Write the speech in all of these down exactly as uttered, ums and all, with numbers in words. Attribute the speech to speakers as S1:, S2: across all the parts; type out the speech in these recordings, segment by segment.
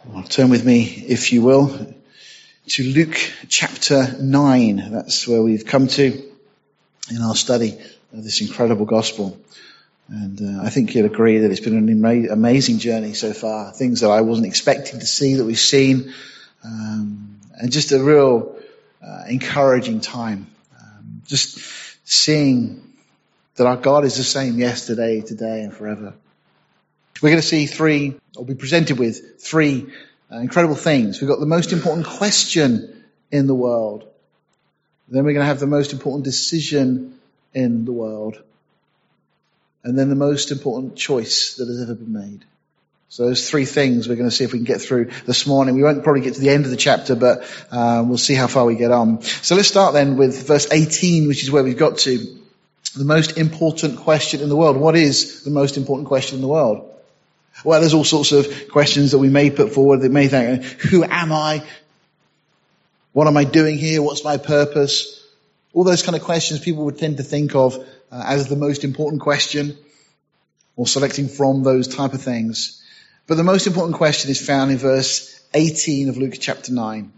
S1: Well, turn with me, if you will, to Luke chapter nine. That's where we've come to in our study of this incredible gospel. And uh, I think you'll agree that it's been an ama- amazing journey so far. Things that I wasn't expecting to see that we've seen. Um, and just a real uh, encouraging time. Um, just seeing that our God is the same yesterday, today, and forever. We're going to see three, or be presented with three uh, incredible things. We've got the most important question in the world. Then we're going to have the most important decision in the world. And then the most important choice that has ever been made. So those three things we're going to see if we can get through this morning. We won't probably get to the end of the chapter, but uh, we'll see how far we get on. So let's start then with verse eighteen, which is where we've got to. The most important question in the world. What is the most important question in the world? Well, there's all sorts of questions that we may put forward that may think, who am I? What am I doing here? What's my purpose? All those kind of questions people would tend to think of uh, as the most important question, or selecting from those type of things. But the most important question is found in verse eighteen of Luke chapter nine.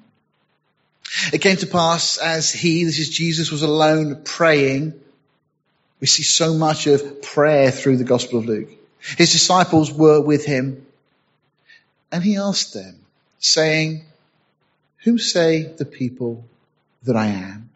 S1: It came to pass as he, this is Jesus, was alone praying. We see so much of prayer through the Gospel of Luke. His disciples were with him, and he asked them, saying, whom say the people that I am?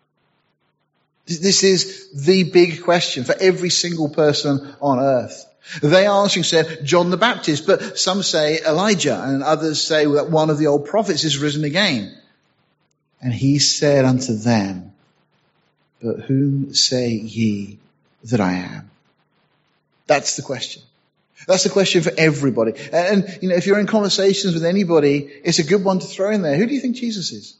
S1: This is the big question for every single person on earth. They answering said, John the Baptist, but some say Elijah, and others say that one of the old prophets is risen again. And he said unto them, but whom say ye that I am? That's the question. That's the question for everybody. And, and, you know, if you're in conversations with anybody, it's a good one to throw in there. Who do you think Jesus is?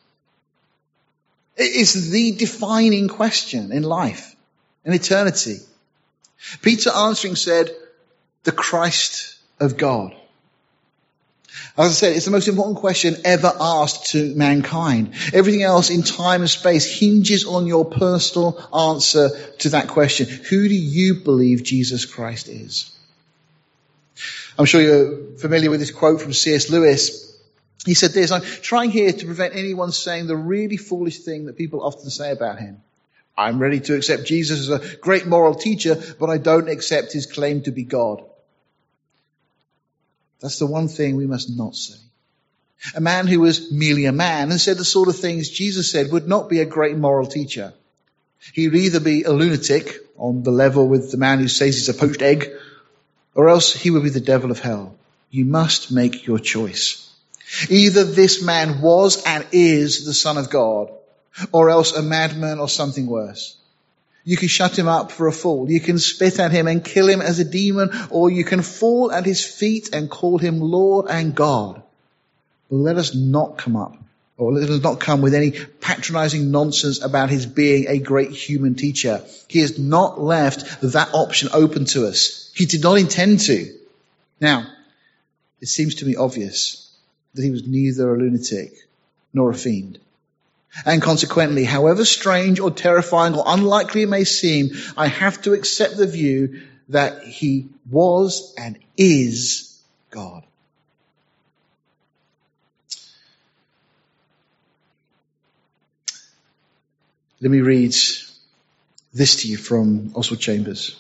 S1: It's the defining question in life, in eternity. Peter answering said, the Christ of God. As I said, it's the most important question ever asked to mankind. Everything else in time and space hinges on your personal answer to that question. Who do you believe Jesus Christ is? I'm sure you're familiar with this quote from C S Lewis. He said this, I'm trying here to prevent anyone saying the really foolish thing that people often say about him. I'm ready to accept Jesus as a great moral teacher, but I don't accept his claim to be God. That's the one thing we must not say. A man who was merely a man and said the sort of things Jesus said would not be a great moral teacher. He would either be a lunatic on the level with the man who says he's a poached egg, or else he would be the devil of hell. You must make your choice. Either this man was and is the Son of God, or else a madman or something worse. You can shut him up for a fool. You can spit at him and kill him as a demon, or you can fall at his feet and call him Lord and God. But let us not come up, or let us not come with any patronizing nonsense about his being a great human teacher. He has not left that option open to us. He did not intend to. Now, it seems to me obvious that he was neither a lunatic nor a fiend. And consequently, however strange or terrifying or unlikely it may seem, I have to accept the view that he was and is God. Let me read this to you from Oswald Chambers.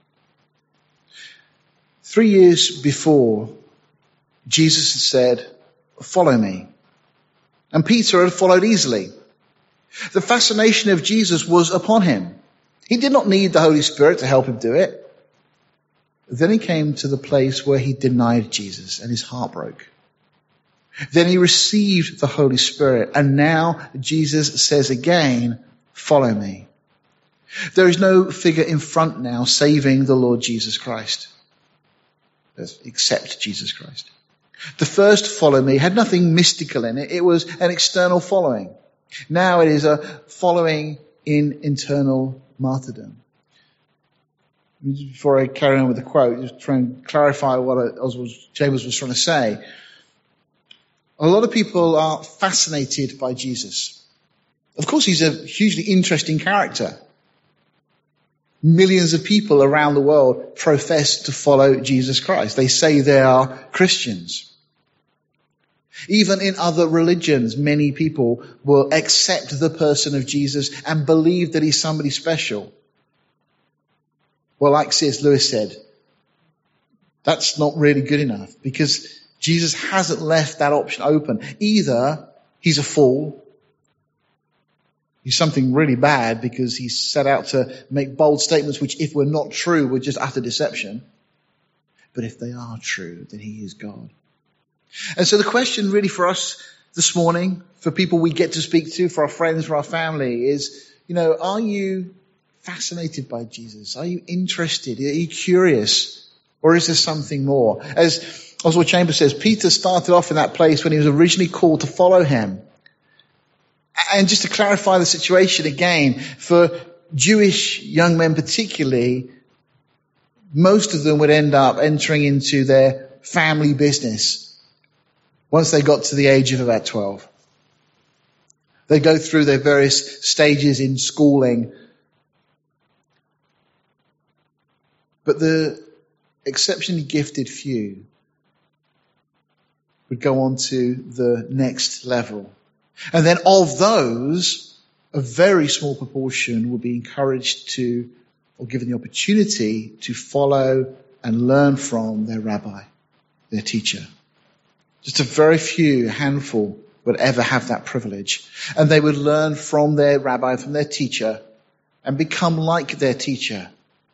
S1: Three years before, Jesus had said, follow me. And Peter had followed easily. The fascination of Jesus was upon him. He did not need the Holy Spirit to help him do it. Then he came to the place where he denied Jesus and his heart broke. Then he received the Holy Spirit, and now Jesus says again, follow me. There is no figure in front now saving the Lord Jesus Christ, except Jesus Christ. The first follow me had nothing mystical in it. It was an external following. Now it is a following in internal martyrdom. Before I carry on with the quote, just try and clarify what Oswald Chambers was trying to say. A lot of people are fascinated by Jesus. Of course, he's a hugely interesting character. Millions of people around the world profess to follow Jesus Christ. They say they are Christians. Even in other religions, many people will accept the person of Jesus and believe that he's somebody special. Well, like C S Lewis said, that's not really good enough, because Jesus hasn't left that option open. Either he's a fool, he's something really bad because he's set out to make bold statements which, if were not true, were just utter deception. But if they are true, then he is God. And so the question really for us this morning, for people we get to speak to, for our friends, for our family, is, you know, are you fascinated by Jesus? Are you interested? Are you curious? Or is there something more? As Oswald Chambers says, Peter started off in that place when he was originally called to follow him. And just to clarify the situation again, for Jewish young men particularly, most of them would end up entering into their family business once they got to the age of about twelve. They go through their various stages in schooling. But the exceptionally gifted few would go on to the next level. And then of those, a very small proportion would be encouraged to, or given the opportunity to follow and learn from their rabbi, their teacher. Just a very few, a handful, would ever have that privilege. And they would learn from their rabbi, from their teacher, and become like their teacher.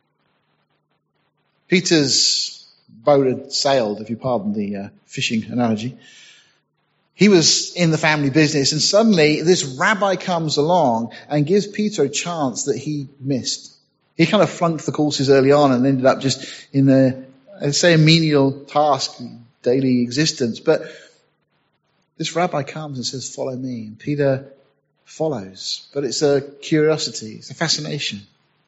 S1: Peter's boat had sailed, if you pardon the uh, fishing analogy. He was in the family business, and suddenly this rabbi comes along and gives Peter a chance that he missed. He kind of flunked the courses early on and ended up just in the, I'd say, a menial task, daily existence. But this rabbi comes and says, "Follow me." And Peter follows. But it's a curiosity, it's a fascination.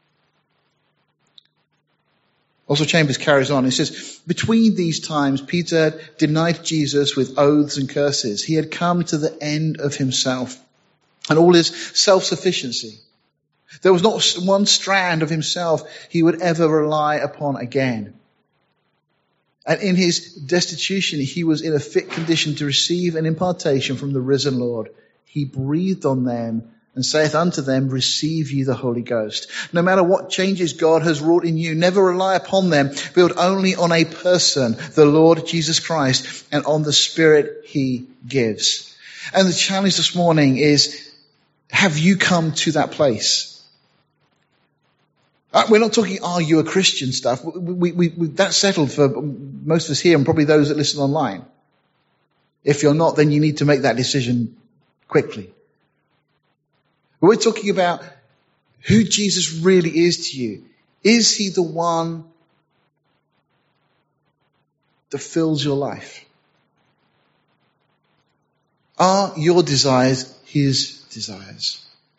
S1: Also, Chambers carries on. He says, between these times, Peter had denied Jesus with oaths and curses. He had come to the end of himself and all his self-sufficiency. There was not one strand of himself he would ever rely upon again. And in his destitution, he was in a fit condition to receive an impartation from the risen Lord. He breathed on them and saith unto them, receive ye the Holy Ghost. No matter what changes God has wrought in you, never rely upon them. Build only on a person, the Lord Jesus Christ, and on the Spirit he gives. And the challenge this morning is, have you come to that place? We're not talking, are you a Christian stuff. We, we, we, that's settled for most of us here and probably those that listen online. If you're not, then you need to make that decision quickly. But we're talking about who Jesus really is to you. Is he the one that fills your life? Are your desires his desires?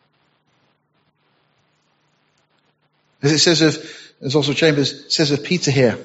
S1: As it says of, as also Chambers says of Peter here,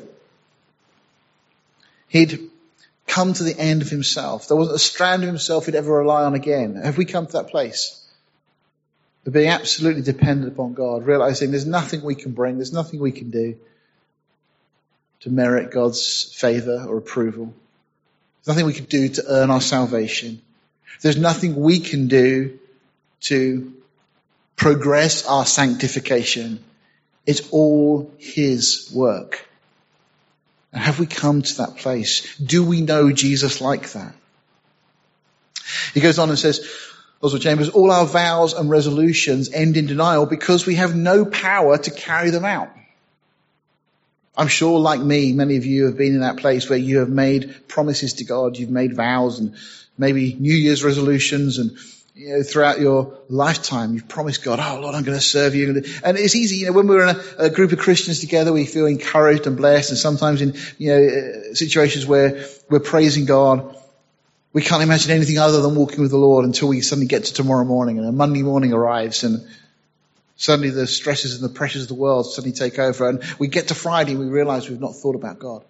S1: he'd come to the end of himself. There wasn't a strand of himself he'd ever rely on again. Have we come to that place? Of being absolutely dependent upon God, realizing there's nothing we can bring, there's nothing we can do to merit God's favor or approval. There's nothing we can do to earn our salvation. There's nothing we can do to progress our sanctification. It's all his work. And have we come to that place? Do we know Jesus like that? He goes on and says, Oswald Chambers, all our vows and resolutions end in denial because we have no power to carry them out. I'm sure, like me, many of you have been in that place where you have made promises to God, you've made vows and maybe New Year's resolutions, and you know, throughout your lifetime you've promised God, oh Lord, I'm going to serve you. And it's easy, you know, when we're in a, a group of Christians together, we feel encouraged and blessed, and sometimes in, you know, situations where we're praising God, we can't imagine anything other than walking with the Lord until we suddenly get to tomorrow morning and a Monday morning arrives and suddenly the stresses and the pressures of the world suddenly take over, and we get to Friday and we realize we've not thought about God.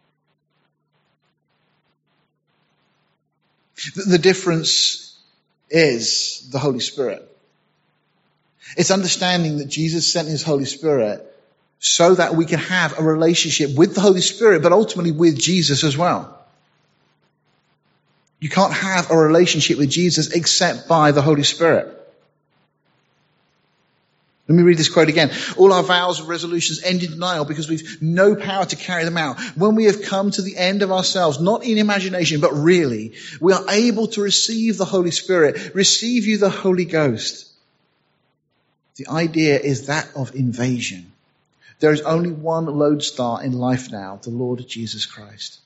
S1: The difference is the Holy Spirit. It's understanding that Jesus sent his Holy Spirit so that we can have a relationship with the Holy Spirit, but ultimately with Jesus as well. You can't have a relationship with Jesus except by the Holy Spirit. Let me read this quote again. All our vows and resolutions end in denial because we've no power to carry them out. When we have come to the end of ourselves, not in imagination, but really, we are able to receive the Holy Spirit, receive you the Holy Ghost. The idea is that of invasion. There is only one lodestar in life now, the Lord Jesus Christ.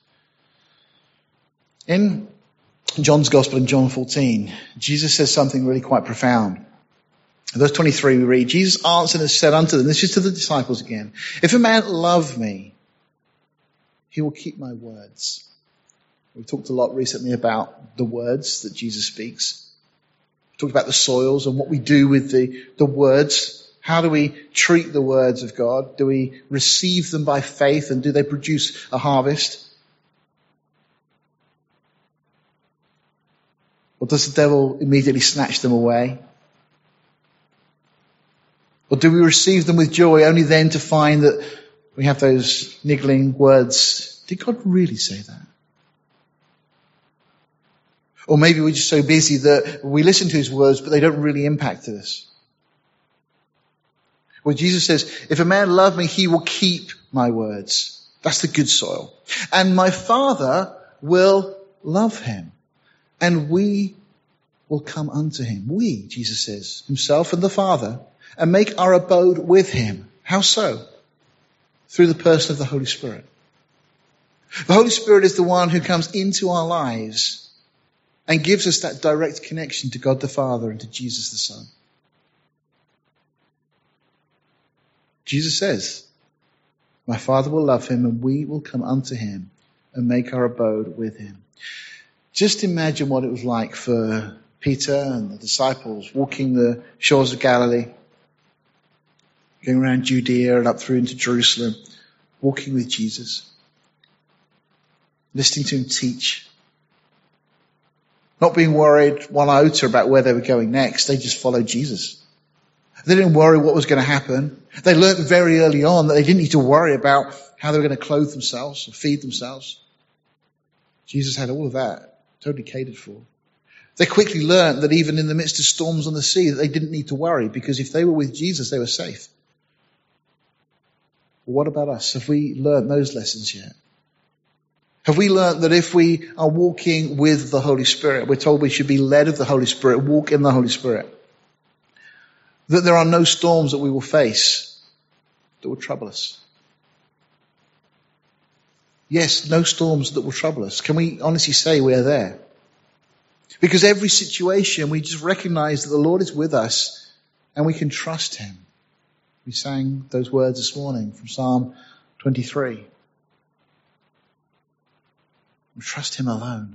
S1: In John's Gospel in John fourteen, Jesus says something really quite profound. In verse twenty-three we read, Jesus answered and said unto them, this is to the disciples again, if a man love me, he will keep my words. We talked a lot recently about the words that Jesus speaks. We talked about the soils and what we do with the, the words. How do we treat the words of God? Do we receive them by faith, and do they produce a harvest? Or does the devil immediately snatch them away? Or do we receive them with joy only then to find that we have those niggling words? Did God really say that? Or maybe we're just so busy that we listen to his words, but they don't really impact us. Well, Jesus says, if a man love me, he will keep my words. That's the good soil. And my Father will love him. And we will come unto him. We, Jesus says, himself and the Father, and make our abode with him. How so? Through the person of the Holy Spirit. The Holy Spirit is the one who comes into our lives and gives us that direct connection to God the Father and to Jesus the Son. Jesus says, my Father will love him, and we will come unto him and make our abode with him. Just imagine what it was like for Peter and the disciples walking the shores of Galilee, going around Judea and up through into Jerusalem, walking with Jesus, listening to him teach, not being worried one iota about where they were going next. They just followed Jesus. They didn't worry what was going to happen. They learned very early on that they didn't need to worry about how they were going to clothe themselves or feed themselves. Jesus had all of that totally catered for. They quickly learned that even in the midst of storms on the sea, that they didn't need to worry, because if they were with Jesus, they were safe. But what about us? Have we learned those lessons yet? Have we learned that if we are walking with the Holy Spirit, we're told we should be led of the Holy Spirit, walk in the Holy Spirit, that there are no storms that we will face that will trouble us? Yes, no storms that will trouble us. Can we honestly say we are there? Because every situation, we just recognize that the Lord is with us and we can trust him. We sang those words this morning from Psalm twenty-three. We trust him alone.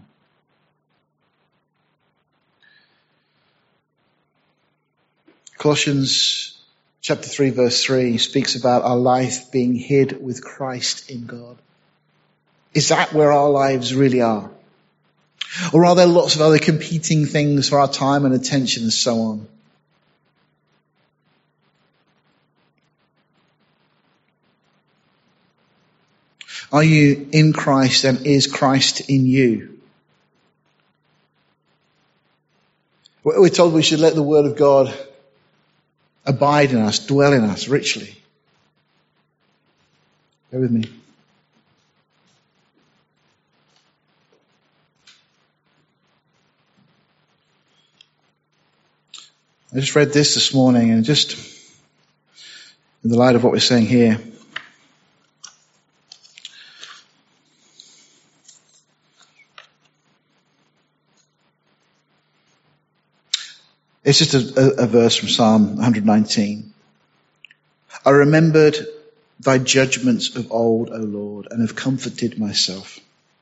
S1: Colossians chapter three verse three speaks about our life being hid with Christ in God. Is that where our lives really are? Or are there lots of other competing things for our time and attention and so on? Are you in Christ, and is Christ in you? We're told we should let the word of God abide in us, dwell in us richly. Go with me. I just read this this morning, and just in the light of what we're saying here, it's just a, a, a verse from Psalm one nineteen. I remembered thy judgments of old, O Lord, and have comforted myself.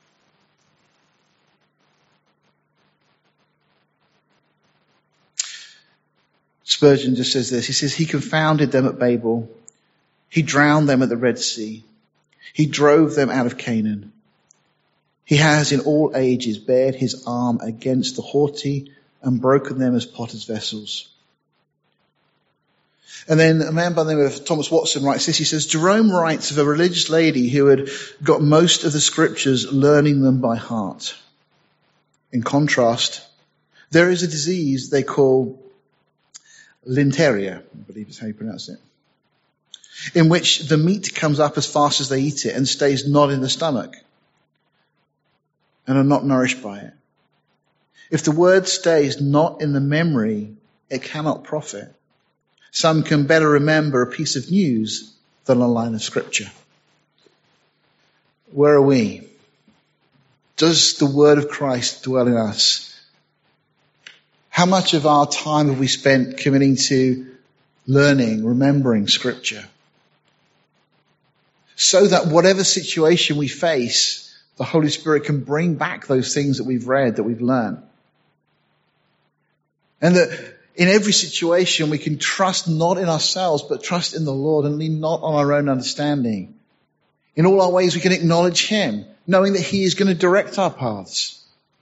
S1: Spurgeon just says this. He says, he confounded them at Babel. He drowned them at the Red Sea. He drove them out of Canaan. He has in all ages bared his arm against the haughty and broken them as potter's vessels. And then a man by the name of Thomas Watson writes this. He says, Jerome writes of a religious lady who had got most of the scriptures, learning them by heart. in contrast, there is a disease they call Linteria, I believe is how you pronounce it, in which the meat comes up as fast as they eat it and stays not in the stomach and are not nourished by it. If the word stays not in the memory, it cannot profit. Some can better remember a piece of news than a line of scripture. Where are we? Does the word of Christ dwell in us? How much of our time have we spent committing to learning, remembering scripture? So that whatever situation we face, the Holy Spirit can bring back those things that we've read, that we've learned. And that in every situation we can trust not in ourselves, but trust in the Lord and lean not on our own understanding. In all our ways we can acknowledge Him, knowing that He is going to direct our paths.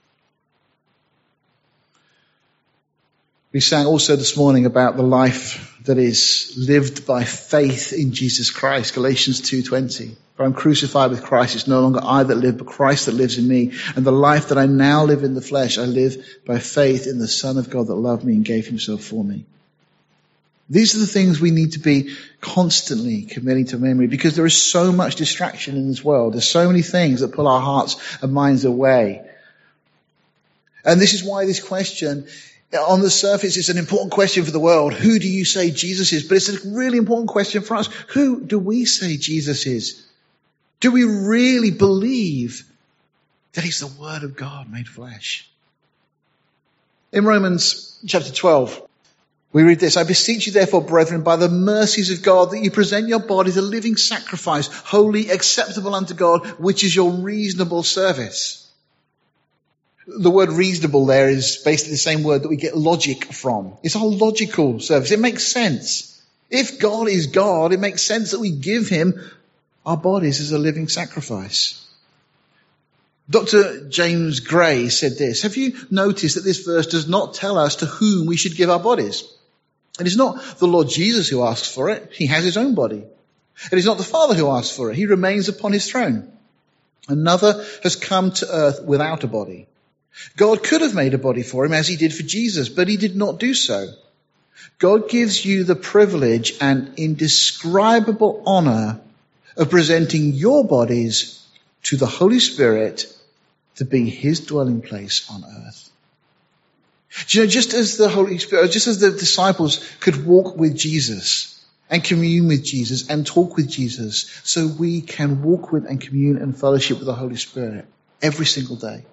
S1: We sang also this morning about the life that is lived by faith in Jesus Christ, Galatians two twenty. For I'm crucified with Christ, it's no longer I that live, but Christ that lives in me. And the life that I now live in the flesh, I live by faith in the Son of God that loved me and gave Himself for me. These are the things we need to be constantly committing to memory, because there is so much distraction in this world. There's so many things that pull our hearts and minds away. And this is why this question, on the surface, it's an important question for the world. Who do you say Jesus is? But it's a really important question for us. Who do we say Jesus is? Do we really believe that He's the Word of God made flesh? In Romans chapter twelve, we read this: I beseech you therefore, brethren, by the mercies of God, that you present your bodies a living sacrifice, holy, acceptable unto God, which is your reasonable service. The word reasonable there is basically the same word that we get logic from. It's our logical service. It makes sense. If God is God, it makes sense that we give Him our bodies as a living sacrifice. Doctor James Gray said this: have you noticed that this verse does not tell us to whom we should give our bodies? It is not the Lord Jesus who asks for it. He has His own body. It is not the Father who asks for it. He remains upon His throne. Another has come to earth without a body. God could have made a body for Him as He did for Jesus, but He did not do so. God gives you the privilege and indescribable honor of presenting your bodies to the Holy Spirit to be His dwelling place on earth. Do you know, just as the Holy Spirit, just as the disciples could walk with Jesus and commune with Jesus and talk with Jesus, so we can walk with and commune and fellowship with the Holy Spirit every single day.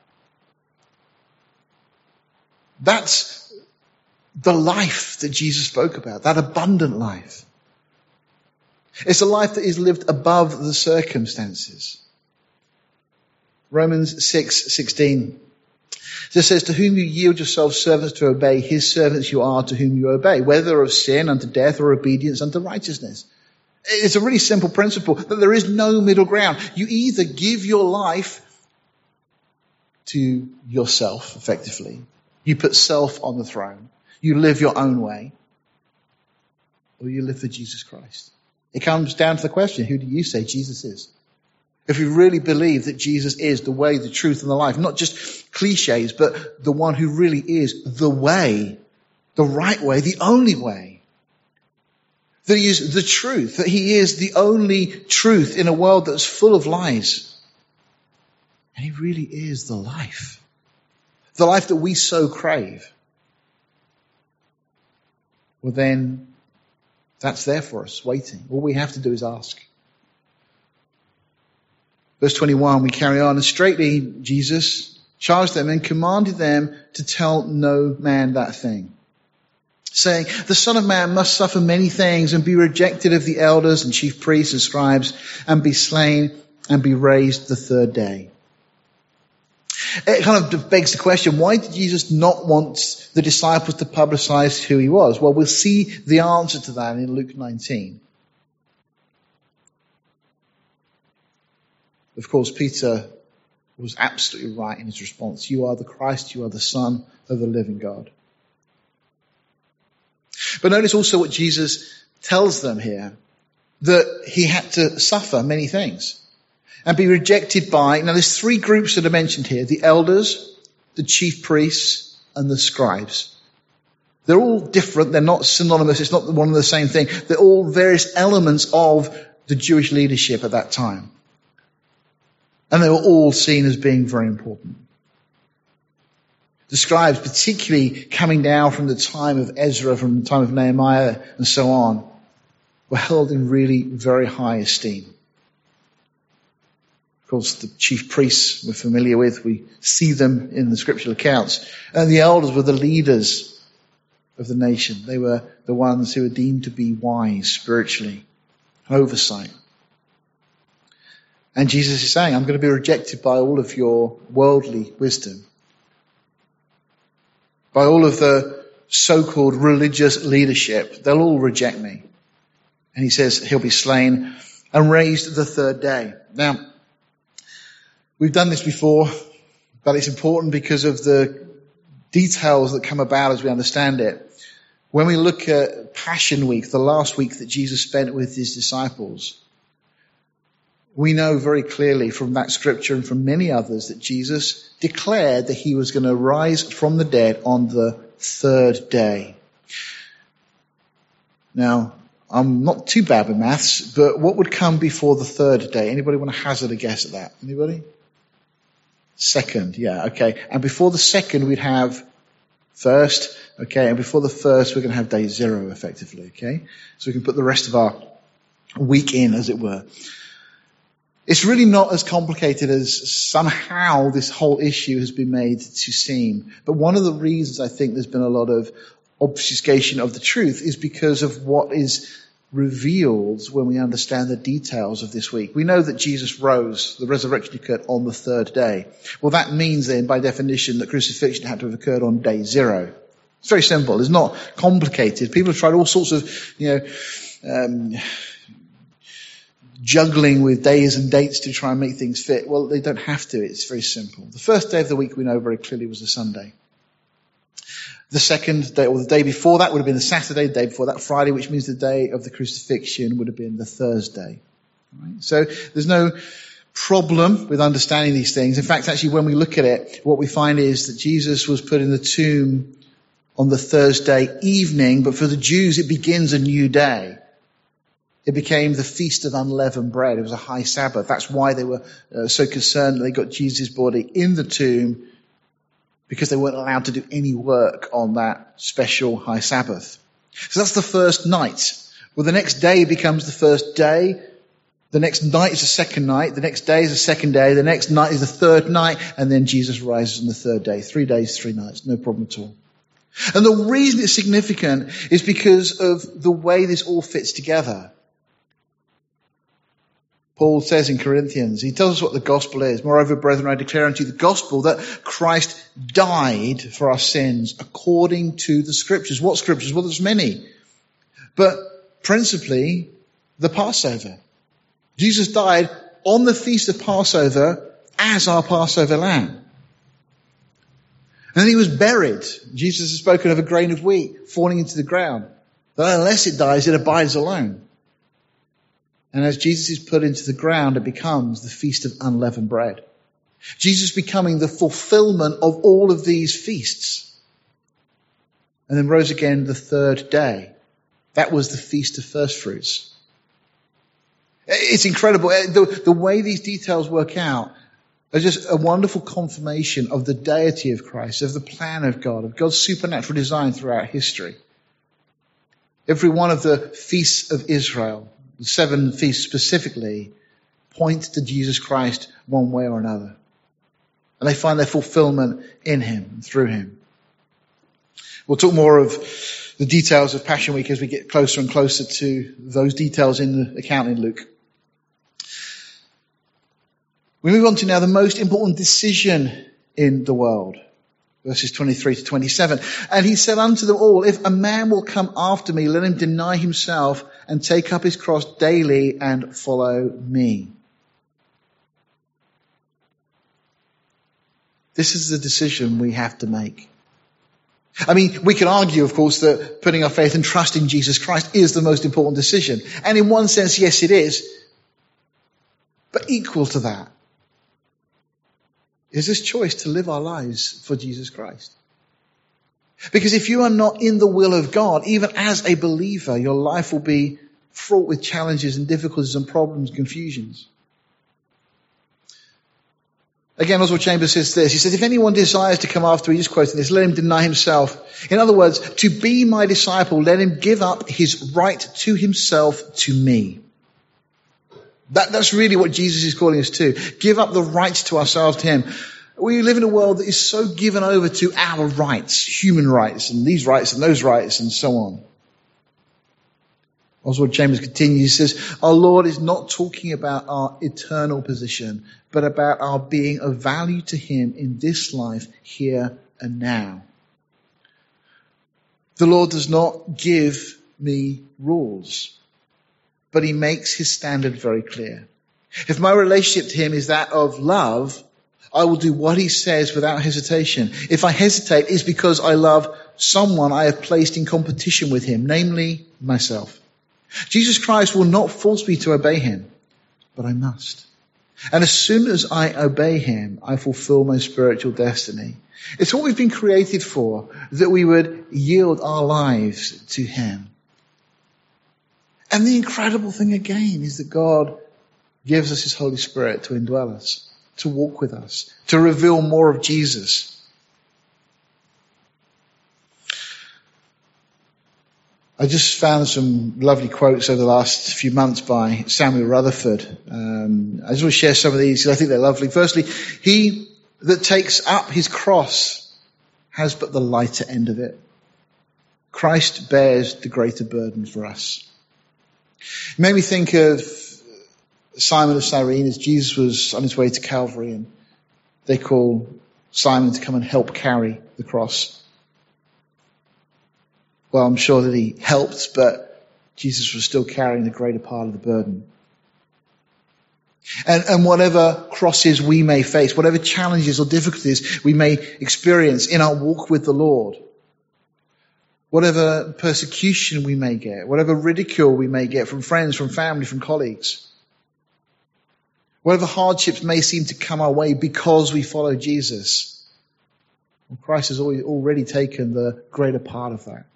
S1: That's the life that Jesus spoke about, that abundant life. It's a life that is lived above the circumstances. Romans six sixteen just says, to whom you yield yourselves servants to obey, His servants you are to whom you obey, whether of sin unto death or obedience unto righteousness. It's a really simple principle that there is no middle ground. You either give your life to yourself, effectively. You put self on the throne. You live your own way. Or you live for Jesus Christ. It comes down to the question, who do you say Jesus is? If we really believe that Jesus is the way, the truth, and the life, not just cliches, but the one who really is the way, the right way, the only way. That He is the truth, that He is the only truth in a world that's full of lies. And He really is the life. The life that we so crave. Well then, that's there for us, waiting. All we have to do is ask. Verse twenty-one, we carry on. And straightly Jesus charged them and commanded them to tell no man that thing, saying, the Son of Man must suffer many things and be rejected of the elders and chief priests and scribes and be slain and be raised the third day. It kind of begs the question, why did Jesus not want the disciples to publicize who He was? Well, we'll see the answer to that in Luke nineteen. Of course, Peter was absolutely right in his response. You are the Christ, you are the Son of the living God. But notice also what Jesus tells them here, that He had to suffer many things and be rejected by, now there's three groups that are mentioned here, the elders, the chief priests, and the scribes. They're all different. They're not synonymous. It's not one and the same thing. They're all various elements of the Jewish leadership at that time. And they were all seen as being very important. The scribes, particularly coming down from the time of Ezra, from the time of Nehemiah, and so on, were held in really very high esteem. Of course, the chief priests we're familiar with. We see them in the scriptural accounts. And the elders were the leaders of the nation. They were the ones who were deemed to be wise spiritually. Oversight. And Jesus is saying, I'm going to be rejected by all of your worldly wisdom. By all of the so-called religious leadership. They'll all reject me. And he says he'll be slain and raised the third day. Now, we've done this before, but it's important because of the details that come about as we understand it. When we look at Passion Week, the last week that Jesus spent with his disciples, we know very clearly from that scripture and from many others that Jesus declared that he was going to rise from the dead on the third day. Now, I'm not too bad with maths, but what would come before the third day? Anybody want to hazard a guess at that? Anybody? Second, yeah, okay. And before the second, we'd have first, okay, and before the first, we're going to have day zero, effectively, okay? So we can put the rest of our week in, as it were. It's really not as complicated as somehow this whole issue has been made to seem. But one of the reasons I think there's been a lot of obfuscation of the truth is because of what is revealed when we understand the details of this week. We know that Jesus rose, the resurrection occurred on the third day. Well, that means then, by definition, that crucifixion had to have occurred on day zero. It's very simple. It's not complicated. People have tried all sorts of, you know, um, juggling with days and dates to try and make things fit. Well, they don't have to. It's very simple. The first day of the week we know very clearly was the Sunday. The second day, or the day before that would have been the Saturday, the day before that Friday, which means the day of the crucifixion would have been the Thursday. Right? So there's no problem with understanding these things. In fact, actually, when we look at it, what we find is that Jesus was put in the tomb on the Thursday evening, but for the Jews it begins a new day. It became the Feast of Unleavened Bread. It was a high Sabbath. That's why they were uh, so concerned that they got Jesus' body in the tomb, because they weren't allowed to do any work on that special high Sabbath. So that's the first night. Well, the next day becomes the first day. The next night is the second night. The next day is the second day. The next night is the third night. And then Jesus rises on the third day. Three days, three nights. No problem at all. And the reason it's significant is because of the way this all fits together. Paul says in Corinthians, he tells us what the gospel is. Moreover, brethren, I declare unto you the gospel that Christ died for our sins according to the scriptures. What scriptures? Well, there's many. But principally, the Passover. Jesus died on the feast of Passover as our Passover lamb. And then he was buried. Jesus has spoken of a grain of wheat falling into the ground, that unless it dies, it abides alone. And as Jesus is put into the ground, it becomes the Feast of Unleavened Bread. Jesus becoming the fulfillment of all of these feasts. And then rose again the third day. That was the Feast of First Fruits. It's incredible. The, the way these details work out are just a wonderful confirmation of the deity of Christ, of the plan of God, of God's supernatural design throughout history. Every one of the feasts of Israel, the seven feasts specifically, point to Jesus Christ one way or another. And they find their fulfillment in him, through him. We'll talk more of the details of Passion Week as we get closer and closer to those details in the account in Luke. We move on to now the most important decision in the world. Verses twenty-three to twenty-seven. And he said unto them all, if a man will come after me, let him deny himself and take up his cross daily and follow me. This is the decision we have to make. I mean, we can argue, of course, that putting our faith and trust in Jesus Christ is the most important decision. And in one sense, yes, it is. But equal to that is this choice to live our lives for Jesus Christ. Because if you are not in the will of God, even as a believer, your life will be fraught with challenges and difficulties and problems, confusions. Again, Oswald Chambers says this. He says, if anyone desires to come after me, just quoting this, let him deny himself. In other words, to be my disciple, let him give up his right to himself to me. That, that's really what Jesus is calling us to. Give up the rights to ourselves to him. We live in a world that is so given over to our rights, human rights, and these rights and those rights and so on. Oswald Chambers continues, he says, our Lord is not talking about our eternal position, but about our being of value to him in this life, here and now. The Lord does not give me rules, but he makes his standard very clear. If my relationship to him is that of love, I will do what he says without hesitation. If I hesitate, it's because I love someone I have placed in competition with him, namely myself. Jesus Christ will not force me to obey him, but I must. And as soon as I obey him, I fulfill my spiritual destiny. It's what we've been created for, that we would yield our lives to him. And the incredible thing again is that God gives us his Holy Spirit to indwell us, to walk with us, to reveal more of Jesus. I just found some lovely quotes over the last few months by Samuel Rutherford. Um, I just want to share some of these because I think they're lovely. Firstly, he that takes up his cross has but the lighter end of it. Christ bears the greater burden for us. It made me think of Simon of Cyrene as Jesus was on his way to Calvary, and they call Simon to come and help carry the cross. Well, I'm sure that he helped, but Jesus was still carrying the greater part of the burden. And, and whatever crosses we may face, whatever challenges or difficulties we may experience in our walk with the Lord, whatever persecution we may get, whatever ridicule we may get from friends, from family, from colleagues, whatever hardships may seem to come our way because we follow Jesus, well, Christ has already taken the greater part of that.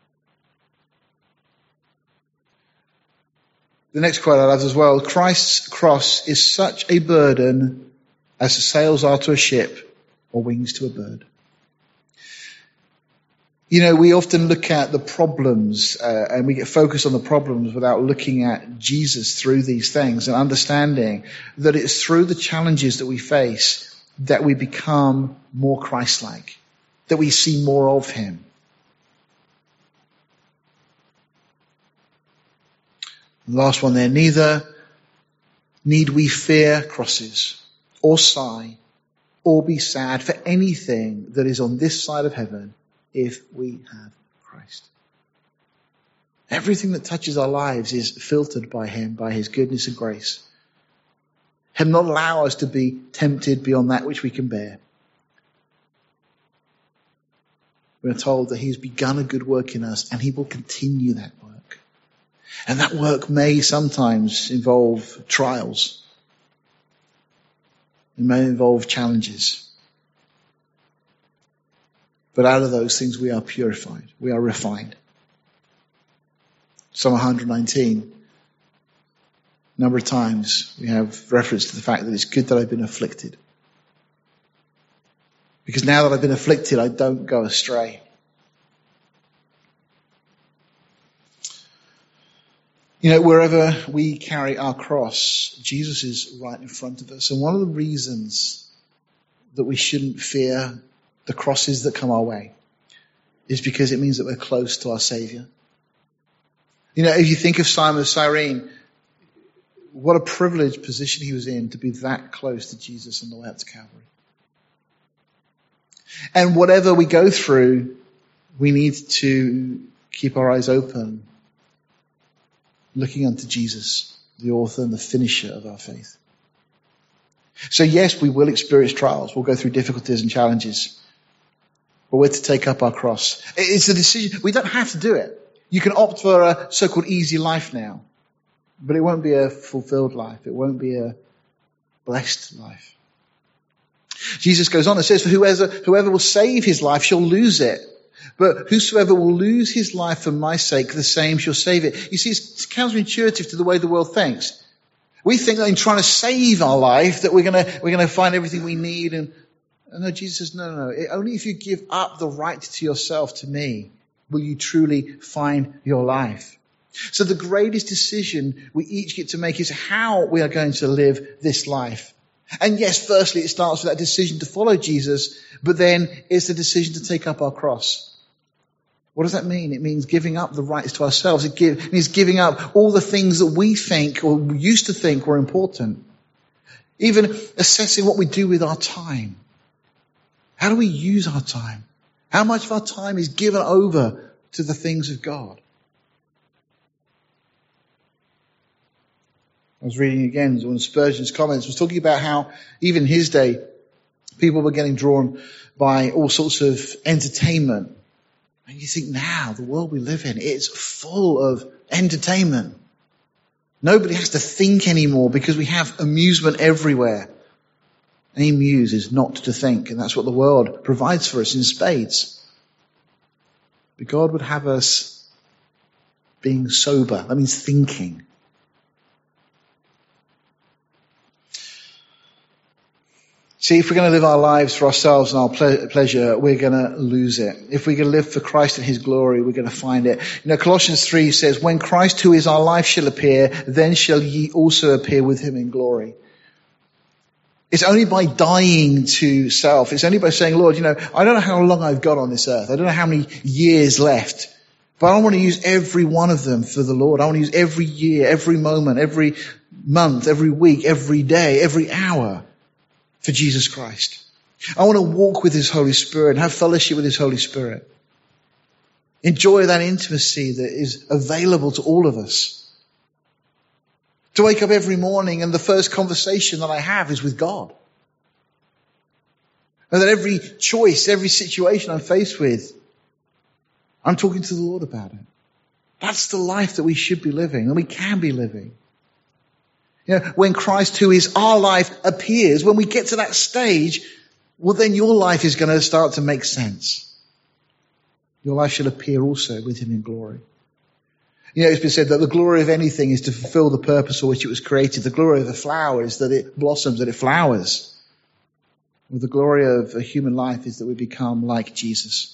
S1: The next quote I love as well, Christ's cross is such a burden as the sails are to a ship or wings to a bird. You know, we often look at the problems uh, and we get focused on the problems without looking at Jesus through these things and understanding that it's through the challenges that we face that we become more Christ-like, that we see more of him. Last one there, neither need we fear crosses or sigh or be sad for anything that is on this side of heaven if we have Christ. Everything that touches our lives is filtered by him, by his goodness and grace. He'll not allow us to be tempted beyond that which we can bear. We're told that he's begun a good work in us and he will continue that work. And that work may sometimes involve trials. It may involve challenges. But out of those things we are purified. We are refined. Psalm one nineteen. A number of times we have reference to the fact that it's good that I've been afflicted. Because now that I've been afflicted, I don't go astray. You know, wherever we carry our cross, Jesus is right in front of us. And one of the reasons that we shouldn't fear the crosses that come our way is because it means that we're close to our Savior. You know, if you think of Simon of Cyrene, what a privileged position he was in to be that close to Jesus on the way up to Calvary. And whatever we go through, we need to keep our eyes open, looking unto Jesus, the author and the finisher of our faith. So yes, we will experience trials. We'll go through difficulties and challenges. But we're to take up our cross. It's a decision. We don't have to do it. You can opt for a so-called easy life now. But it won't be a fulfilled life. It won't be a blessed life. Jesus goes on and says, for whoever, whoever will save his life shall lose it. But whosoever will lose his life for my sake, the same shall save it. You see, it's counterintuitive to the way the world thinks. We think that in trying to save our life that we're going to, we're going to find everything we need. And, and no, Jesus says, no, no, no. Only if you give up the right to yourself to me will you truly find your life. So the greatest decision we each get to make is how we are going to live this life. And yes, firstly, it starts with that decision to follow Jesus, but then it's the decision to take up our cross. What does that mean? It means giving up the rights to ourselves. It, give, it means giving up all the things that we think or used to think were important. Even assessing what we do with our time. How do we use our time? How much of our time is given over to the things of God? I was reading again one of Spurgeon's comments, was talking about how even in his day, people were getting drawn by all sorts of entertainment. And you think now, the world we live in, it's full of entertainment. Nobody has to think anymore because we have amusement everywhere. And amuse is not to think, and that's what the world provides for us in spades. But God would have us being sober. That means thinking. See, if we're going to live our lives for ourselves and our ple- pleasure, we're going to lose it. If we're going to live for Christ and his glory, we're going to find it. You know, Colossians three says, when Christ who is our life shall appear, then shall ye also appear with him in glory. It's only by dying to self. It's only by saying, Lord, you know, I don't know how long I've got on this earth. I don't know how many years left. But I want to use every one of them for the Lord. I want to use every year, every moment, every month, every week, every day, every hour for Jesus Christ. I want to walk with his Holy Spirit and have fellowship with his Holy Spirit. Enjoy that intimacy that is available to all of us. To wake up every morning and the first conversation that I have is with God. And that every choice, every situation I'm faced with, I'm talking to the Lord about it. That's the life that we should be living and we can be living. You know, when Christ, who is our life, appears, when we get to that stage, well, then your life is going to start to make sense. Your life shall appear also with him in glory. You know, it's been said that the glory of anything is to fulfill the purpose for which it was created. The glory of a flower is that it blossoms, that it flowers. Well, the glory of a human life is that we become like Jesus.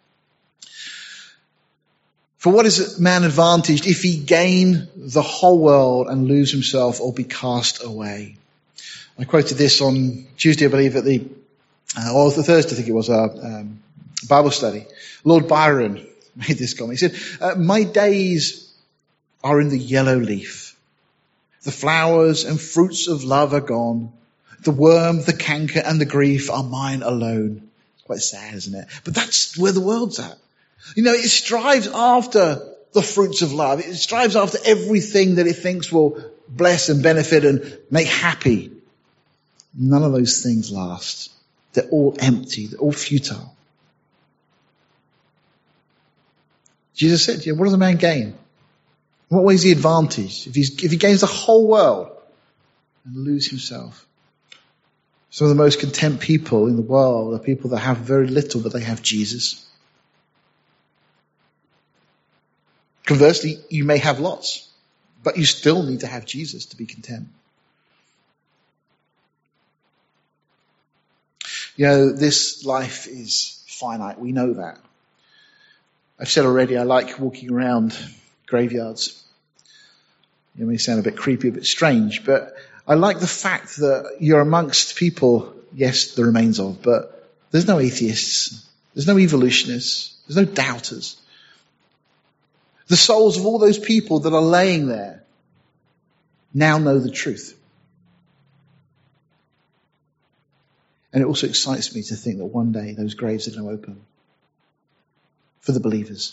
S1: For what is man advantaged if he gain the whole world and lose himself or be cast away? I quoted this on Tuesday, I believe, at the, uh, or the Thursday, I think it was, our um, Bible study. Lord Byron made this comment. He said, uh, my days are in the yellow leaf. The flowers and fruits of love are gone. The worm, the canker, and the grief are mine alone. It's quite sad, isn't it? But that's where the world's at. You know, it strives after the fruits of love. It strives after everything that it thinks will bless and benefit and make happy. None of those things last. They're all empty. They're all futile. Jesus said, yeah, what does a man gain? In what way is he advantaged? If, he's, if he gains the whole world and lose himself. Some of the most content people in the world are people that have very little, but they have Jesus. Conversely, you may have lots, but you still need to have Jesus to be content. You know, this life is finite. We know that. I've said already, I like walking around graveyards. It may sound a bit creepy, a bit strange, but I like the fact that you're amongst people, yes, the remains of, but there's no atheists. There's no evolutionists. There's no doubters. The souls of all those people that are laying there now know the truth. And it also excites me to think that one day those graves are going to open for the believers.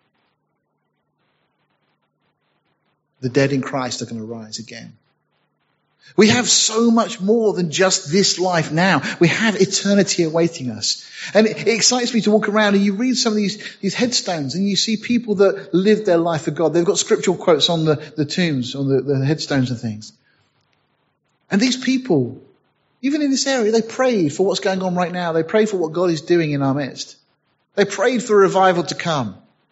S1: The dead in Christ are going to rise again. We have so much more than just this life now. We have eternity awaiting us. And it, it excites me to walk around and you read some of these, these headstones and you see people that live their life for God. They've got scriptural quotes on the, the tombs, on the, the headstones and things. And these people, Even in this area, they prayed for what's going on right now. They prayed for what God is doing in our midst. They prayed for revival to come.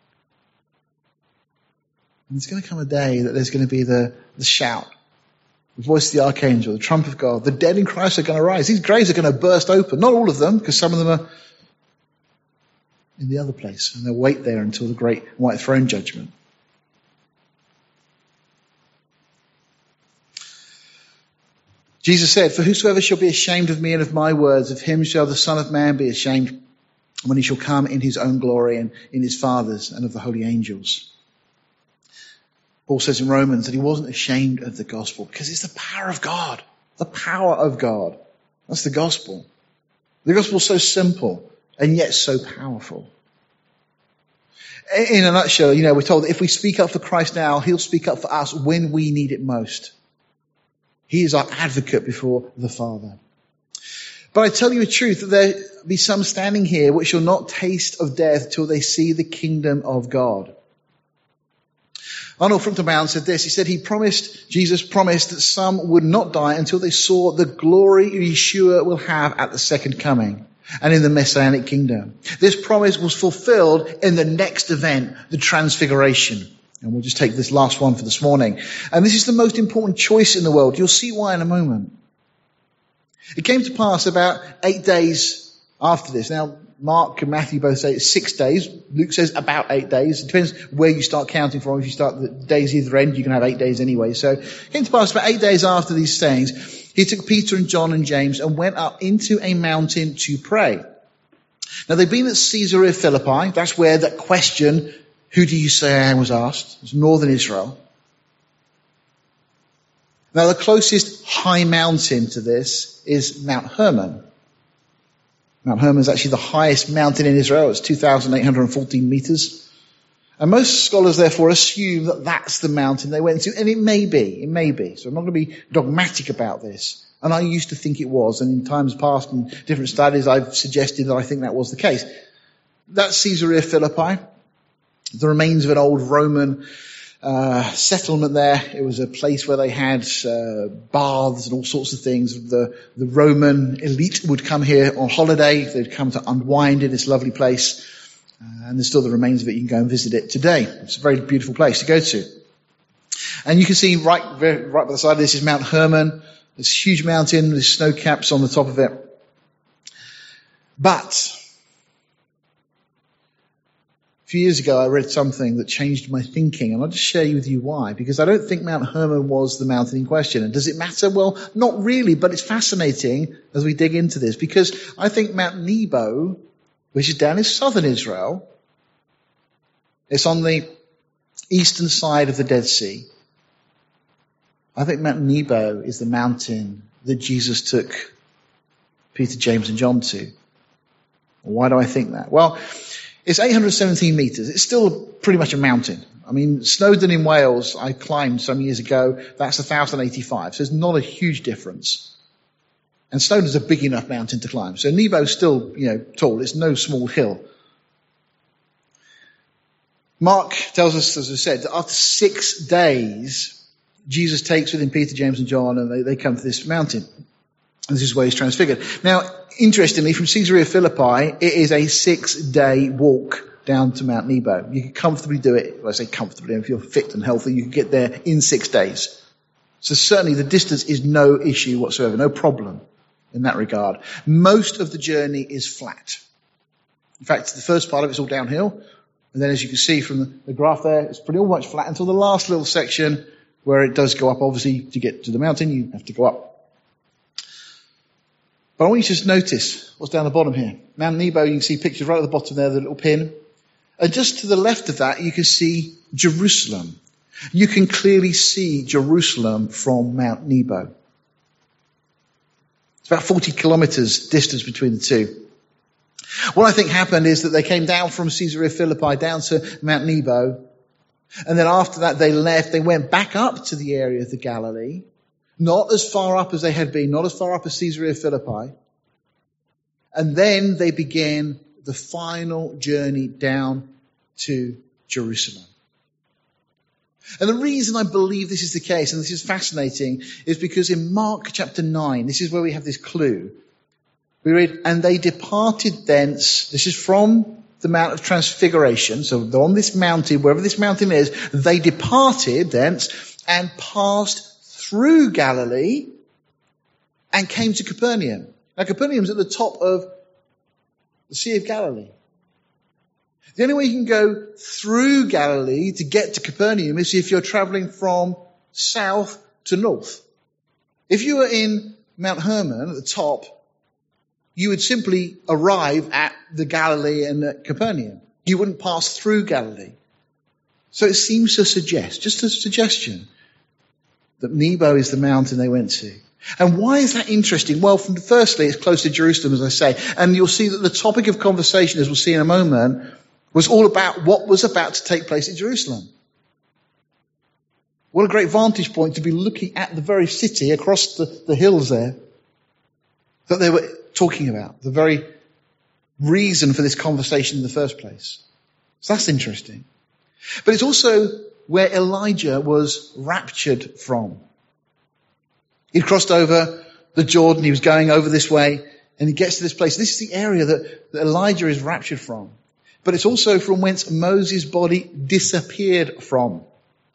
S1: And there's going to come a day that there's going to be the, the shout, the voice of the archangel, the trump of God. The dead in Christ are going to rise. These graves are going to burst open. Not all of them, because some of them are in the other place. And they'll wait there until the great white throne judgment. Jesus said, "For whosoever shall be ashamed of me and of my words, of him shall the Son of Man be ashamed when he shall come in his own glory and in his Father's and of the holy angels." Paul says in Romans that he wasn't ashamed of the gospel because it's the power of God. The power of God. That's the gospel. The gospel is so simple and yet so powerful. In a nutshell, you know, we're told that if we speak up for Christ now, he'll speak up for us when we need it most. He is our advocate before the Father. But I tell you the truth, that there be some standing here which shall not taste of death till they see the kingdom of God. Arnold Fruchtenbaum said this. He said he promised, Jesus promised that some would not die until they saw the glory Yeshua will have at the second coming and in the Messianic kingdom. This promise was fulfilled in the next event, the Transfiguration. And we'll just take this last one for this morning. And this is the most important choice in the world. You'll see why in a moment. It came to pass about eight days after this. Now, Mark and Matthew both say it's six days. Luke says about eight days. It depends where you start counting from. If you start the days either end, you can have eight days anyway. So it came to pass about eight days after these sayings, he took Peter and John and James and went up into a mountain to pray. Now, they'd been at Caesarea Philippi. That's where that question, "Who do you say I am?" was asked. It's northern Israel. Now, the closest high mountain to this is Mount Hermon. Mount Hermon is actually the highest mountain in Israel. It's two thousand eight hundred fourteen meters. And most scholars, therefore, assume that that's the mountain they went to. And it may be. It may be. So I'm not going to be dogmatic about this. And I used to think it was. And in times past, in different studies, I've suggested that I think that was the case. That's Caesarea Philippi. The remains of an old Roman uh, settlement there. It was a place where they had uh, baths and all sorts of things. The, the Roman elite would come here on holiday. They'd come to unwind in this lovely place. Uh, and there's still the remains of it. You can go and visit it today. It's a very beautiful place to go to. And you can see right, very, right by the side of this is Mount Hermon. This huge mountain, there's snow caps on the top of it. But a few years ago, I read something that changed my thinking, and I'll just share with you why. Because I don't think Mount Hermon was the mountain in question. And does it matter? Well, not really, but it's fascinating as we dig into this. Because I think Mount Nebo, which is down in southern Israel, it's on the eastern side of the Dead Sea. I think Mount Nebo is the mountain that Jesus took Peter, James, and John to. Why do I think that? Well, it's eight hundred seventeen meters. It's still pretty much a mountain. I mean, Snowdon in Wales, I climbed some years ago. That's one thousand eighty-five. So it's not a huge difference. And Snowdon's a big enough mountain to climb. So Nebo's still, you know, tall. It's no small hill. Mark tells us, as I said, that after six days, Jesus takes with him Peter, James, and John, and they, they come to this mountain. And this is where he's transfigured. Now, interestingly, from Caesarea Philippi, it is a six-day walk down to Mount Nebo. You can comfortably do it. Well, I say comfortably, if you're fit and healthy, you can get there in six days. So certainly the distance is no issue whatsoever, no problem in that regard. Most of the journey is flat. In fact, the first part of it's all downhill. And then as you can see from the, the graph there, it's pretty much flat until the last little section where it does go up. Obviously, to get to the mountain, you have to go up. But I want you to just notice what's down the bottom here. Mount Nebo, you can see pictures right at the bottom there, the little pin. And just to the left of that, you can see Jerusalem. You can clearly see Jerusalem from Mount Nebo. It's about forty kilometers distance between the two. What I think happened is that they came down from Caesarea Philippi down to Mount Nebo. And then after that, they left. They went back up to the area of the Galilee. Not as far up as they had been, not as far up as Caesarea Philippi. And then they began the final journey down to Jerusalem. And the reason I believe this is the case, and this is fascinating, is because in Mark chapter nine, this is where we have this clue. We read, and they departed thence. This is from the Mount of Transfiguration. So they're on this mountain, wherever this mountain is. They departed thence and passed through Galilee and came to Capernaum. Now Capernaum's at the top of the Sea of Galilee. The only way you can go through Galilee to get to Capernaum is if you're traveling from south to north. If you were in Mount Hermon at the top, you would simply arrive at the Galilee and at Capernaum. You wouldn't pass through Galilee. So it seems to suggest, just a suggestion, that Nebo is the mountain they went to. And why is that interesting? Well, from firstly, it's close to Jerusalem, as I say, and you'll see that the topic of conversation, as we'll see in a moment, was all about what was about to take place in Jerusalem. What a great vantage point to be looking at the very city across the, the hills there that they were talking about, the very reason for this conversation in the first place. So that's interesting. But it's also where Elijah was raptured from. He crossed over the Jordan, he was going over this way, and he gets to this place. This is the area that, that Elijah is raptured from. But it's also from whence Moses' body disappeared from.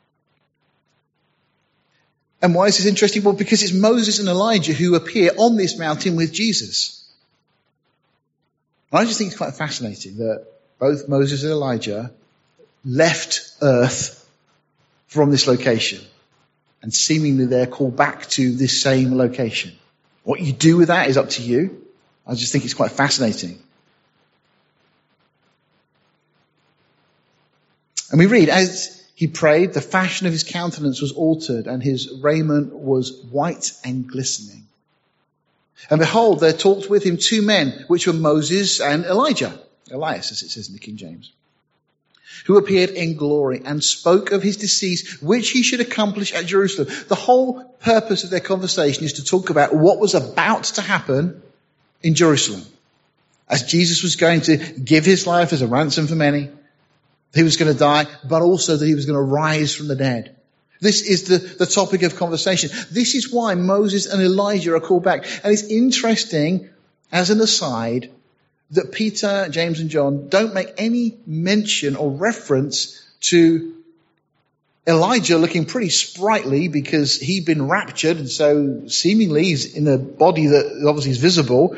S1: And why is this interesting? Well, because it's Moses and Elijah who appear on this mountain with Jesus. And I just think it's quite fascinating that both Moses and Elijah left earth from this location. And seemingly they're called back to this same location. What you do with that is up to you. I just think it's quite fascinating. And we read, as he prayed, the fashion of his countenance was altered, and his raiment was white and glistening. And behold, there talked with him two men, which were Moses and Elijah, Elias, as it says in the King James, who appeared in glory and spoke of his decease, which he should accomplish at Jerusalem. The whole purpose of their conversation is to talk about what was about to happen in Jerusalem. As Jesus was going to give his life as a ransom for many, he was going to die, but also that he was going to rise from the dead. This is the, the topic of conversation. This is why Moses and Elijah are called back. And it's interesting, as an aside, that Peter, James and John don't make any mention or reference to Elijah looking pretty sprightly because he'd been raptured, and so seemingly he's in a body that obviously is visible.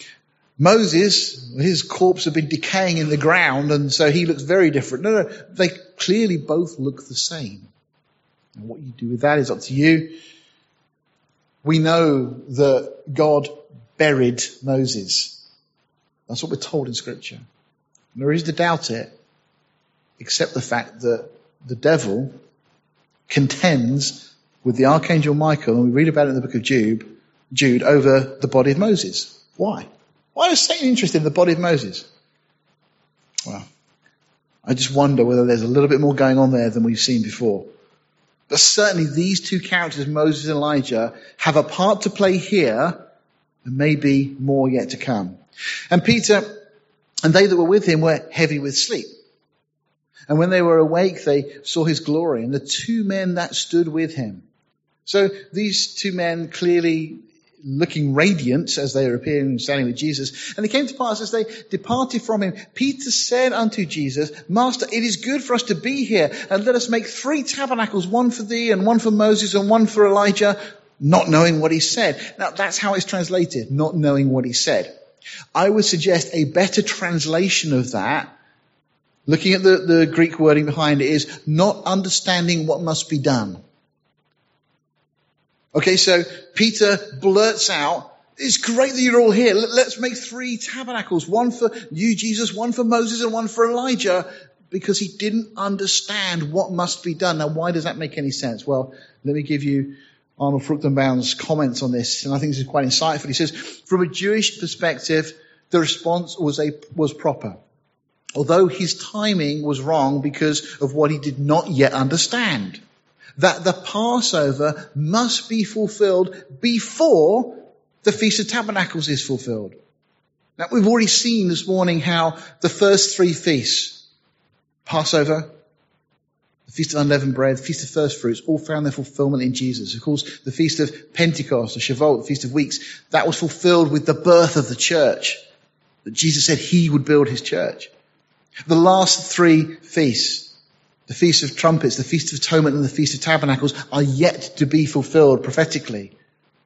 S1: Moses, his corpse had been decaying in the ground, and so he looks very different. No, no, they clearly both look the same. And what you do with that is up to you. We know that God buried Moses. That's what we're told in Scripture. And there is to doubt it, except the fact that the devil contends with the archangel Michael, and we read about it in the book of Jude, Jude over the body of Moses. Why? Why is Satan interested in the body of Moses? Well, I just wonder whether there's a little bit more going on there than we've seen before. But certainly these two characters, Moses and Elijah, have a part to play here, and maybe more yet to come. And Peter and they that were with him were heavy with sleep. And when they were awake, they saw his glory, and the two men that stood with him. So these two men clearly looking radiant as they were appearing and standing with Jesus. And it came to pass as they departed from him, Peter said unto Jesus, Master, it is good for us to be here, and let us make three tabernacles, one for thee and one for Moses and one for Elijah, not knowing what he said. Now that's how it's translated, not knowing what he said. I would suggest a better translation of that, looking at the, the Greek wording behind it, is not understanding what must be done. Okay, so Peter blurts out, it's great that you're all here. Let's make three tabernacles. One for you, Jesus, one for Moses, and one for Elijah. Because he didn't understand what must be done. Now, why does that make any sense? Well, let me give you Arnold Fruchtenbaum's comments on this. And I think this is quite insightful. He says, from a Jewish perspective, the response was a was proper. Although his timing was wrong because of what he did not yet understand. That the Passover must be fulfilled before the Feast of Tabernacles is fulfilled. Now, we've already seen this morning how the first three feasts, Passover, the Feast of Unleavened Bread, the Feast of First Fruits, all found their fulfillment in Jesus. Of course, the Feast of Pentecost, or Shavuot, the Feast of Weeks, that was fulfilled with the birth of the church. That Jesus said he would build his church. The last three feasts, the Feast of Trumpets, the Feast of Atonement, and the Feast of Tabernacles, are yet to be fulfilled prophetically.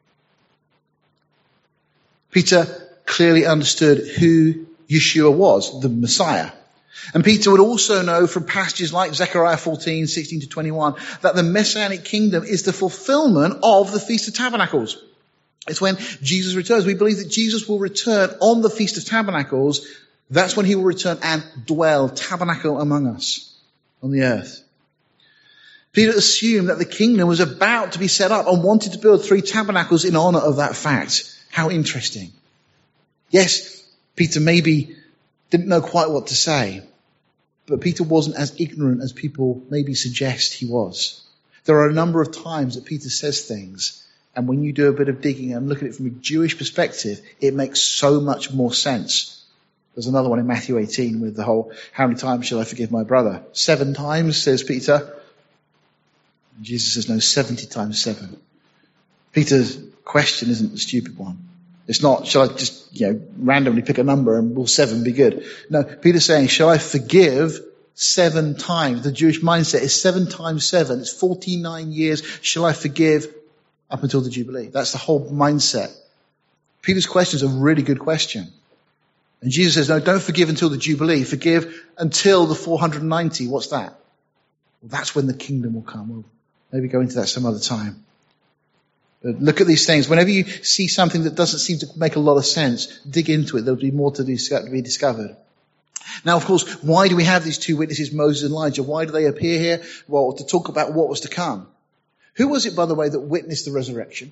S1: Peter clearly understood who Yeshua was, the Messiah. And Peter would also know from passages like Zechariah fourteen, sixteen to twenty-one, that the Messianic kingdom is the fulfillment of the Feast of Tabernacles. It's when Jesus returns. We believe that Jesus will return on the Feast of Tabernacles. That's when he will return and dwell, tabernacle among us on the earth. Peter assumed that the kingdom was about to be set up and wanted to build three tabernacles in honor of that fact. How interesting. Yes, Peter maybe didn't know quite what to say, but Peter wasn't as ignorant as people maybe suggest he was. There are a number of times that Peter says things, and when you do a bit of digging and look at it from a Jewish perspective, it makes so much more sense. There's another one in Matthew eighteen with the whole, how many times shall I forgive my brother? Seven times, says Peter. And Jesus says, no, seventy times seven. Peter's question isn't the stupid one. It's not, shall I just, you know, randomly pick a number and will seven be good? No, Peter's saying, shall I forgive seven times? The Jewish mindset is seven times seven. It's forty-nine years. Shall I forgive up until the Jubilee? That's the whole mindset. Peter's question is a really good question. And Jesus says, no, don't forgive until the Jubilee. Forgive until the four hundred ninety. What's that? Well, that's when the kingdom will come. We'll maybe go into that some other time. But look at these things. Whenever you see something that doesn't seem to make a lot of sense, dig into it. There'll be more to be discovered. Now, of course, why do we have these two witnesses, Moses and Elijah? Why do they appear here? Well, to talk about what was to come. Who was it, by the way, that witnessed the resurrection?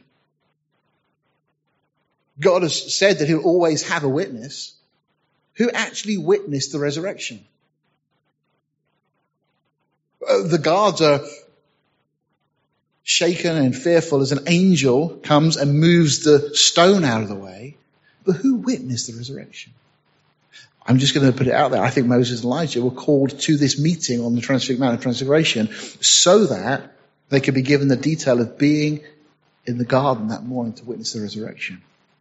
S1: God has said that he'll always have a witness. Who actually witnessed the resurrection? The guards are shaken and fearful as an angel comes and moves the stone out of the way. But who witnessed the resurrection? I'm just going to put it out there. I think Moses and Elijah were called to this meeting on the Transfig- Mount of Transfiguration so that they could be given the detail of being in the garden that morning to witness the resurrection.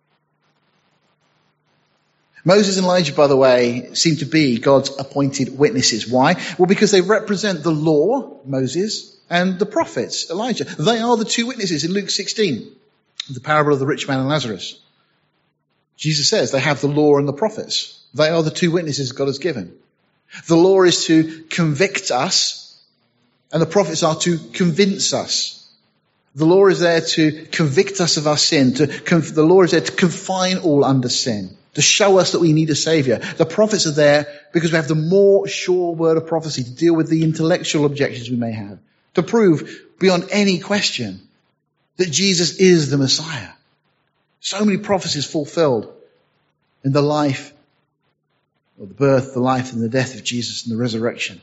S1: Moses and Elijah, by the way, seem to be God's appointed witnesses. Why? Well, because they represent the law, Moses, and the prophets, Elijah. They are the two witnesses in Luke sixteen, the parable of the rich man and Lazarus. Jesus says they have the law and the prophets. They are the two witnesses God has given. The law is to convict us, and the prophets are to convince us. The law is there to convict us of our sin. To conf- the law is there to confine all under sin, to show us that we need a saviour. The prophets are there because we have the more sure word of prophecy to deal with the intellectual objections we may have, to prove beyond any question that Jesus is the Messiah. So many prophecies fulfilled in the life, or the birth, the life, and the death of Jesus and the resurrection.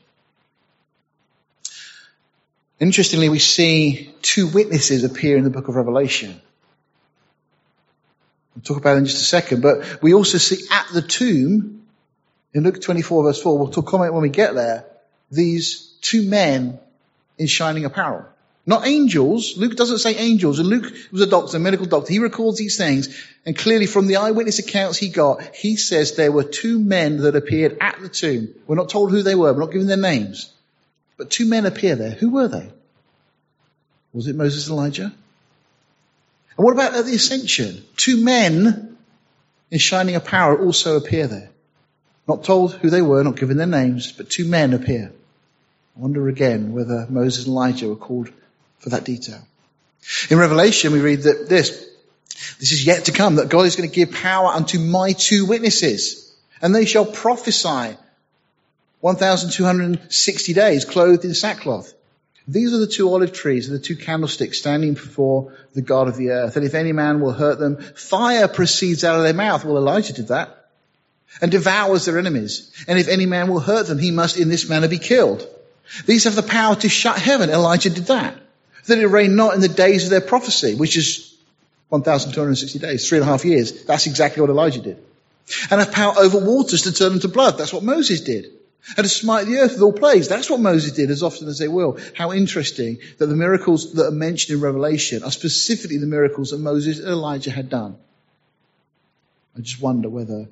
S1: Interestingly, we see two witnesses appear in the book of Revelation. We'll talk about it in just a second, but we also see at the tomb, in Luke twenty-four verse four, we'll talk, comment when we get there, these two men in shining apparel. Not angels. Luke doesn't say angels. And Luke was a doctor, a medical doctor. He records these things. And clearly from the eyewitness accounts he got, he says there were two men that appeared at the tomb. We're not told who they were. We're not given their names. But two men appear there. Who were they? Was it Moses and Elijah? And what about at the ascension? Two men in shining apparel also appear there. Not told who they were, not given their names, but two men appear. I wonder again whether Moses and Elijah were called for that detail. In Revelation, we read that this, this is yet to come, that God is going to give power unto my two witnesses, and they shall prophesy one thousand two hundred sixty days, clothed in sackcloth. These are the two olive trees and the two candlesticks standing before the God of the earth. And if any man will hurt them, fire proceeds out of their mouth. Well, Elijah did that. And devours their enemies. And if any man will hurt them, he must in this manner be killed. These have the power to shut heaven. Elijah did that. That it rain not in the days of their prophecy, which is one thousand two hundred sixty days, three and a half years. That's exactly what Elijah did. And have power over waters to turn them to blood. That's what Moses did. and to smite the earth with all plagues. That's what Moses did as often as they will. How interesting that the miracles that are mentioned in Revelation are specifically the miracles that Moses and Elijah had done. I just wonder whether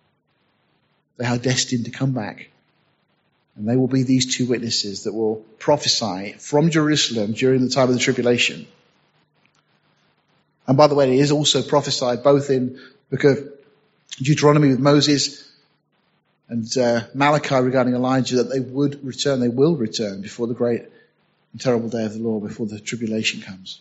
S1: they are destined to come back. And they will be these two witnesses that will prophesy from Jerusalem during the time of the tribulation. And by the way, it is also prophesied both in the book of Deuteronomy with Moses and uh, Malachi regarding Elijah that they would return, they will return before the great and terrible day of the Lord, before the tribulation comes.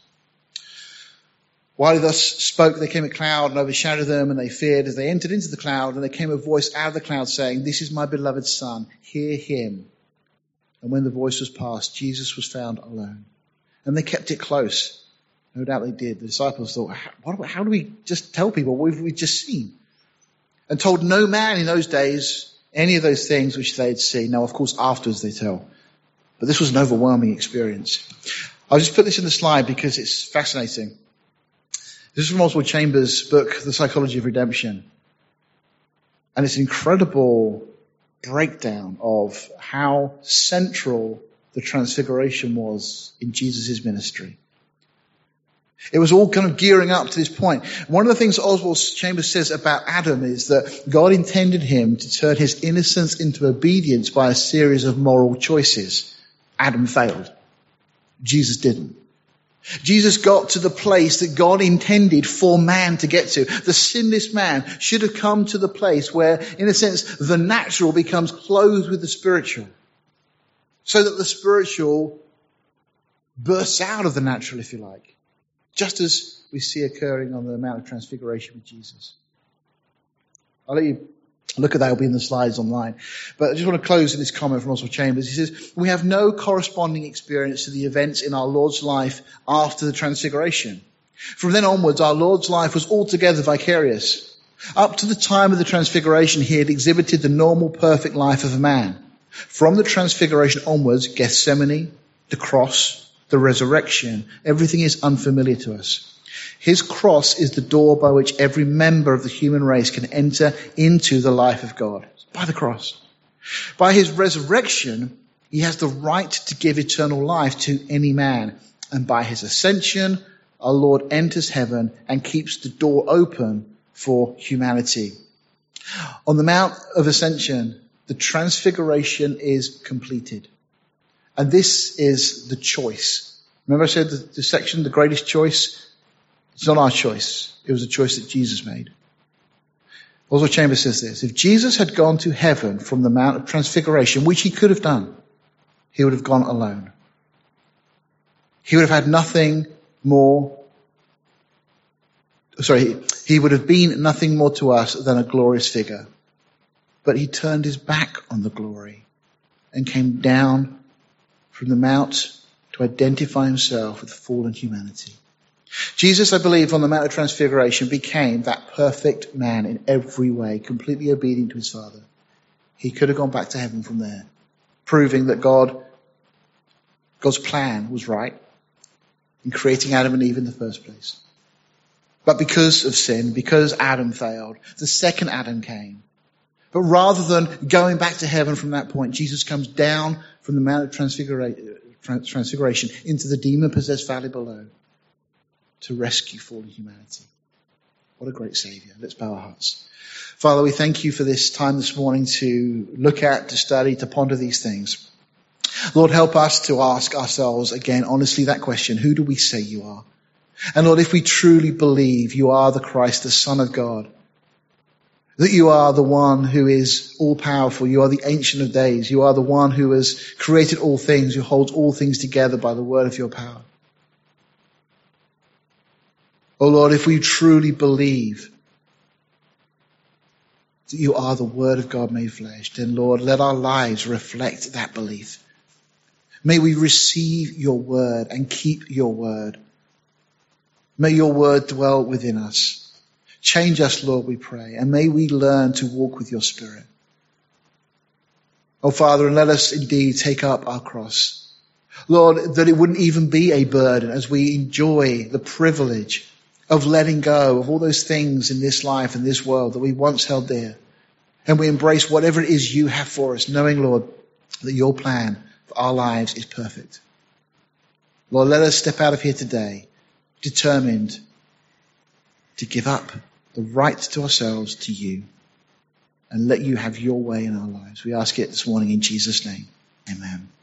S1: While he thus spoke, there came a cloud and overshadowed them, and they feared as they entered into the cloud, and there came a voice out of the cloud saying, "This is my beloved Son, hear him." And when the voice was past, Jesus was found alone. And they kept it close. No doubt they did. The disciples thought, how, how do we just tell people what we've, we've just seen? And told no man in those days any of those things which they had seen. Now, of course, afterwards they tell. But this was an overwhelming experience. I'll just put this in the slide because it's fascinating. This is from Oswald Chambers' book, The Psychology of Redemption. And it's an incredible breakdown of how central the transfiguration was in Jesus' ministry. It was all kind of gearing up to this point. One of the things Oswald Chambers says about Adam is that God intended him to turn his innocence into obedience by a series of moral choices. Adam failed. Jesus didn't. Jesus got to the place that God intended for man to get to. The sinless man should have come to the place where, in a sense, the natural becomes clothed with the spiritual. So that the spiritual bursts out of the natural, if you like. Just as we see occurring on the Mount of Transfiguration with Jesus. I'll let you look at that. It'll be in the slides online. But I just want to close in this comment from Oswald Chambers. He says, we have no corresponding experience to the events in our Lord's life after the Transfiguration. From then onwards, our Lord's life was altogether vicarious. Up to the time of the Transfiguration, he had exhibited the normal, perfect life of a man. From the Transfiguration onwards, Gethsemane, the cross, the resurrection, everything is unfamiliar to us. His cross is the door by which every member of the human race can enter into the life of God. By the cross. By his resurrection, he has the right to give eternal life to any man. And by his ascension, our Lord enters heaven and keeps the door open for humanity. On the Mount of Ascension, the transfiguration is completed. And this is the choice. Remember I said the, the section, the greatest choice? It's not our choice. It was a choice that Jesus made. Oswald Chambers says this, if Jesus had gone to heaven from the Mount of Transfiguration, which he could have done, he would have gone alone. He would have had nothing more, sorry, he would have been nothing more to us than a glorious figure. But he turned his back on the glory and came down from the mount to identify himself with fallen humanity. Jesus, I believe, on the Mount of Transfiguration became that perfect man in every way, completely obedient to his Father. He could have gone back to heaven from there, proving that God, God's plan was right in creating Adam and Eve in the first place. But because of sin, because Adam failed, the second Adam came. But rather than going back to heaven from that point, Jesus comes down from the Mount of Transfigura- Transfiguration into the demon-possessed valley below to rescue fallen humanity. What a great Saviour. Let's bow our hearts. Father, we thank you for this time this morning to look at, to study, to ponder these things. Lord, help us to ask ourselves again, honestly, that question, who do we say you are? And Lord, if we truly believe you are the Christ, the Son of God, that you are the one who is all-powerful, you are the Ancient of Days, you are the one who has created all things, who holds all things together by the word of your power. Oh Lord, if we truly believe that you are the Word of God made flesh, then Lord, let our lives reflect that belief. May we receive your word and keep your word. May your word dwell within us. Change us, Lord, we pray, and may we learn to walk with your Spirit. Oh Father, and let us indeed take up our cross. Lord, that it wouldn't even be a burden as we enjoy the privilege of letting go of all those things in this life and this world that we once held dear, And we embrace whatever it is you have for us, knowing, Lord, that your plan for our lives is perfect. Lord, let us step out of here today determined to give up the right to ourselves to you and let you have your way in our lives. We ask it this morning in Jesus' name. Amen.